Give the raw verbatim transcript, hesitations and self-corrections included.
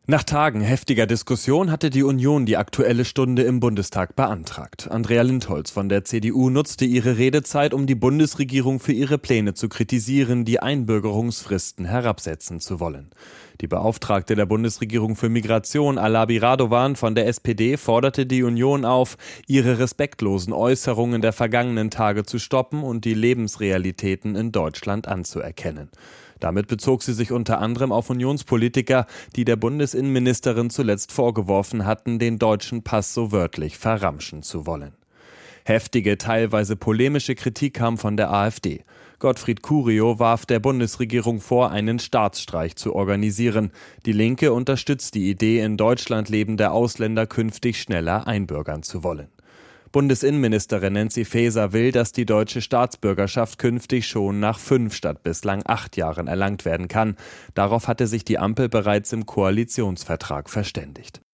Nach Tagen heftiger Diskussion hatte die Union die Aktuelle Stunde im Bundestag beantragt. Andrea Lindholz von der C D U nutzte ihre Redezeit, um die Bundesregierung für ihre Pläne zu kritisieren, die Einbürgerungsfristen herabsetzen zu wollen. Die Beauftragte der Bundesregierung für Migration, Alabi Radovan von der S P D, forderte die Union auf, ihre respektlosen Äußerungen der vergangenen Tage zu stoppen und die Lebensrealitäten in Deutschland anzuerkennen. Damit bezog sie sich unter anderem auf Unionspolitiker, die der Bundesinnenministerin zuletzt vorgeworfen hatten, den deutschen Pass so wörtlich verramschen zu wollen. Heftige, teilweise polemische Kritik kam von der AfD. Gottfried Curio warf der Bundesregierung vor, einen Staatsstreich zu organisieren. Die Linke unterstützt die Idee, in Deutschland lebende Ausländer künftig schneller einbürgern zu wollen. Bundesinnenministerin Nancy Faeser will, dass die deutsche Staatsbürgerschaft künftig schon nach fünf statt bislang acht Jahren erlangt werden kann. Darauf hatte sich die Ampel bereits im Koalitionsvertrag verständigt.